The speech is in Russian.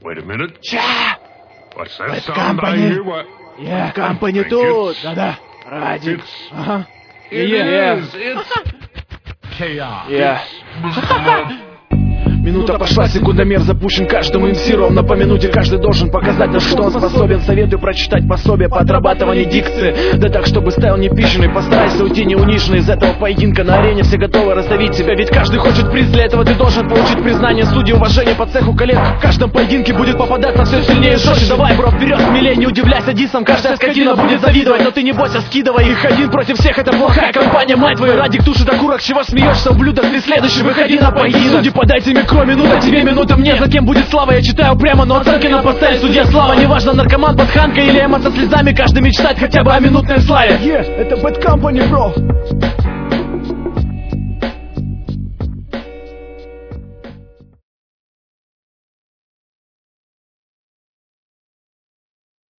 Wait a minute. Ча! What's that Bad sound I Company. hear? What? Yeah, Company Thank тут. you. Да-да. Радик. It's... Ага. It Yeah. is. It's... chaos. Yeah. Минута пошла, секундомер запущен каждому МС. Ровно по минуте каждый должен показать, на что он способен. Советую прочитать пособие по отрабатыванию дикции. Да так, чтобы стайл не пищенный. Постарайся уйти не униженный из этого поединка. На арене все готовы раздавить себя. Ведь каждый хочет приз, для этого ты должен получить признание судей, уважение по цеху коллег. В каждом поединке будет попадаться все сильнее и жестче. Давай, бро, вперед, смелее, не удивляйся дисам. Каждая скотина будет завидовать, но ты не бойся, скидывай их. Один против всех, это плохая компания. Мать твою, Радик тушит окурок, чего смеешься, ублюдок? Ты следующий, выходи на поединок. Судьи, подайте микро, минута тебе, минута мне. За кем будет слава, я читаю прямо, но оценки нам поставит судья слава. Неважно, наркоман, пацанка или эмо со слезами, каждый мечтает хотя бы о минутной славе. Это Bad Company, bro.